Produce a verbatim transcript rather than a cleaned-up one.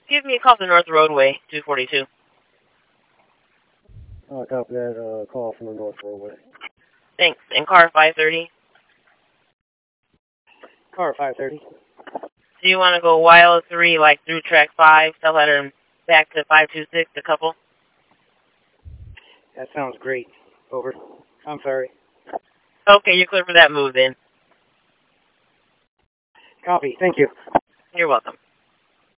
Give me a call to North Roadway, two forty-two. Uh, copy that, uh, call from the North Roadway. Thanks. And car five thirty. Car five thirty. Do you want to go Y L three, like through track five, tell that and back to five two six, the couple? That sounds great. Over. I'm sorry. Okay, you're clear for that move then. Copy. Thank you. You're welcome.